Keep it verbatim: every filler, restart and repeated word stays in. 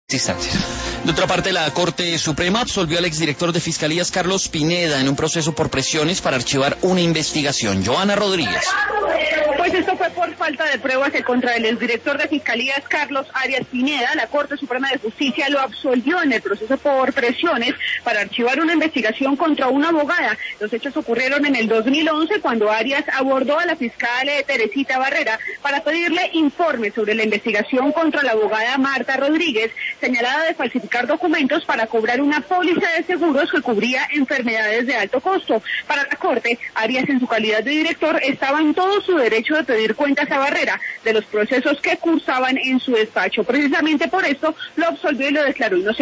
Instancias. De otra parte, la Corte Suprema absolvió al exdirector de Fiscalías Carlos Pineda en un proceso por presiones para archivar una investigación. Joana Rodríguez. Pues esto fue por falta de pruebas en contra del exdirector de Fiscalías Carlos Arias Pineda. La Corte Suprema de Justicia lo absolvió en el proceso por presiones para archivar una investigación contra una abogada. Los hechos ocurrieron en el dos mil once cuando Arias abordó a la fiscal Teresita Barrera para pedirle informes sobre la investigación contra la abogada Marta Rodríguez, señalada de falsificar documentos para cobrar una póliza de seguros que cubría enfermedades de alto costo. Para la Corte, Arias, en su calidad de director, estaba en todo su derecho de pedir cuentas a Barrera de los procesos que cursaban en su despacho. Precisamente por esto lo absolvió y lo declaró inocente.